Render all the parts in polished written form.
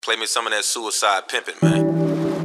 Play me some of that Suicide Pimpin', man.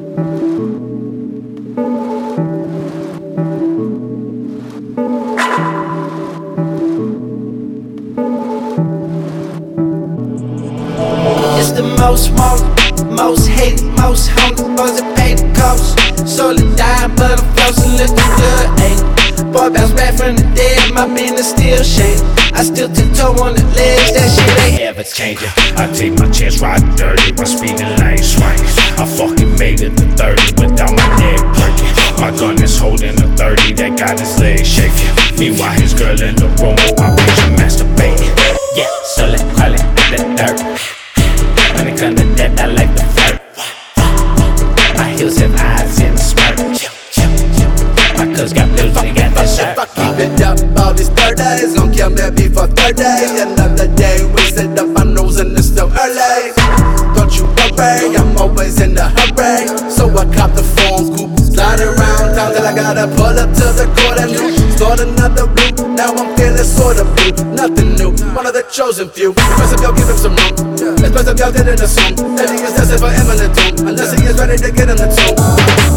It's the most hated, most homies, boys that pay the cost. Slowly dying, but I'm flossing, looking good, ayy. Boy, bounce back from the dead, my business still shake. I still tiptoe on the ledge, that shit ain't ever changing. I take my chance riding dirty, my speeding lane swinging. I fucking made it to 30 without my neck breaking. My gun is holding a 30 that got his legs shaking. Meanwhile, his girl in the room, my bitch masturbating. Yeah, so let's call it the dirt. When it comes to death, I like the flirt. My heels have eyes in the smirk. My cuz got blues, they got dessert. If I keep it up all these 3 days, gon' kill me before 3 days. Another day, wasted up my nose and it's still early. Don't you worry, I'm always in the hurry. So I cop the phone scoop, slide around town till I gotta pull up to the court and start another route. Now I'm feeling sorta blue, nothing new, one of the chosen few. Best of y'all give him some room, it's best of y'all didn't assume that he is destined for imminent doom, unless he is ready to get in the tomb.